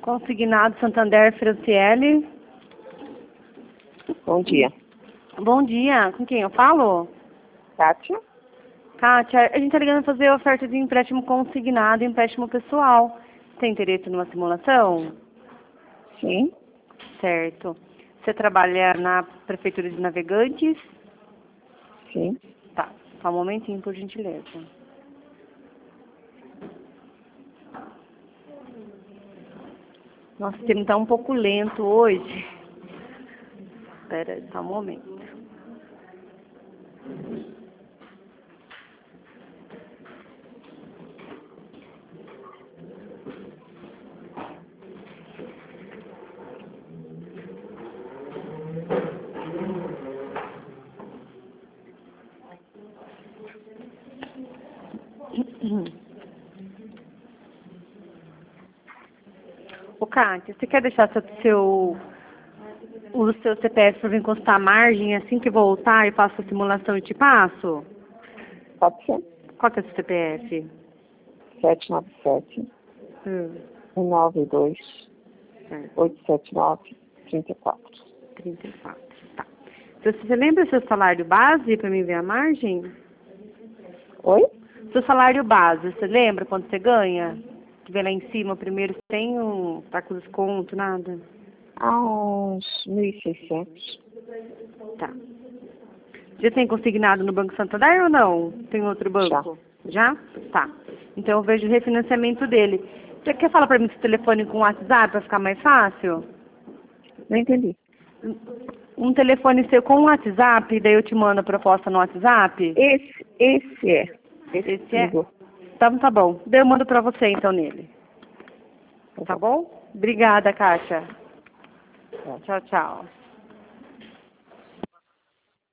Consignado Santander Franciele. Bom dia. Bom dia. Com quem eu falo? Kátia? Kátia, a gente está ligando para fazer oferta de empréstimo consignado e empréstimo pessoal. Tem interesse numa simulação? Sim. Certo. Você trabalha na Prefeitura de Navegantes? Sim. Tá. Só um momentinho, por gentileza. Nosso sistema está um pouco lento hoje. Espera aí, só um momento. Ô, Kátia, você quer deixar o seu CPF para eu encostar a margem assim que voltar e faço a simulação e te passo? Pode ser. Qual que é o seu CPF? 797 192 Certo. 879 34. 34. Tá. Então, você lembra o seu salário base para mim ver a margem? Oi? Seu salário base, você lembra quanto você ganha? Que vem lá em cima primeiro, tem um. Tá com desconto, nada? Há uns 1.600. Tá. Já tem consignado no Banco Santander ou não? Tem outro banco? Já? Tá. Então eu vejo o refinanciamento dele. Você quer falar pra mim esse telefone com WhatsApp para ficar mais fácil? Não entendi. Um telefone seu com WhatsApp, daí eu te mando a proposta no WhatsApp? Esse é. Esse é? Ligou. Então tá bom. Daí eu mando pra você então nele. Tá bom? Obrigada, Kátia. Tchau, tchau.